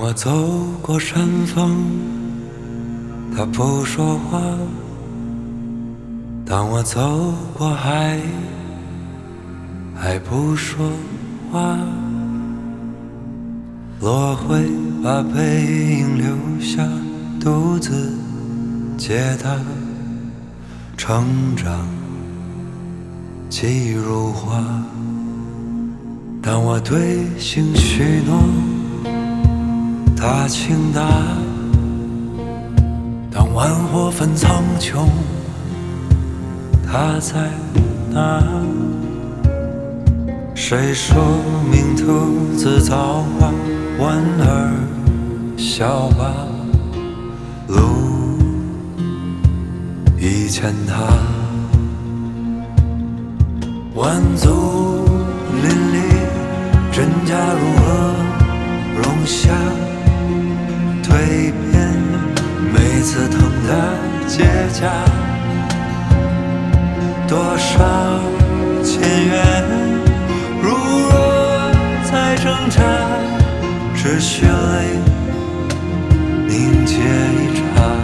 我走过山峰，他不说话；当我走过海，还不说话。落灰把背影留下，独自解答，成长即如花。当我对星许诺，他倾答；当万火焚苍穹，他在哪？谁说命途自造化，莞尔笑吧，路已牵他。万族林立，真假如何容下？蜕变，每次疼的结痂，多少千元如若再挣扎，只需泪凝结一刹。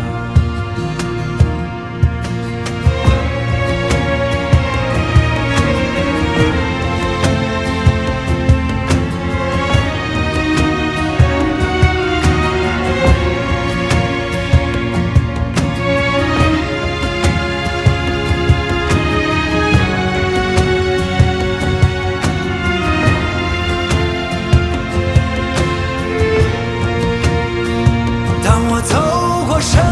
走过山